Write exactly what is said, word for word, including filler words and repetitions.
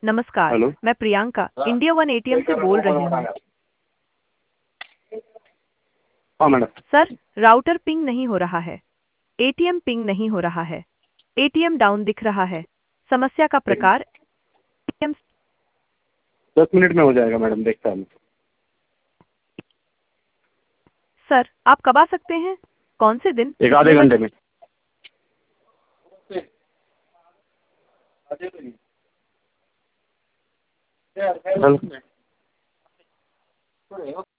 नमस्कार, हेलो। मैं Priyanka India one ATM से बोल रही हूँ। हाँ मैडम। सर, राउटर पिंग नहीं हो रहा है, एटीएम पिंग नहीं हो रहा है, एटीएम डाउन दिख रहा है। समस्या का प्रकार एटीएम। दस मिनट में हो जाएगा मैडम, देखता हूँ। सर, आप कब आ सकते हैं? कौन से दिन? एक कितने आधे बजे? घंटे में। हेलो।